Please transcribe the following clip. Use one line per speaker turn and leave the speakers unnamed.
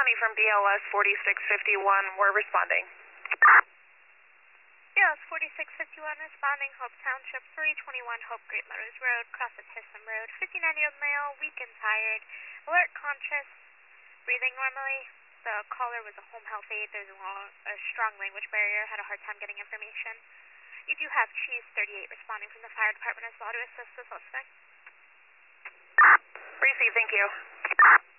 from BLS 4651. We're responding.
BLS 4651 responding, Hope Township, 321 Hope Great Meadows Road, Crossing Hissom Road, 59-year-old male, weak and tired, alert, conscious, breathing normally. The caller was a home health aide. There's a strong language barrier, had a hard time getting information. You do have Cheese 38 responding from the fire department as well to assist the suspect.
Receive, thank you.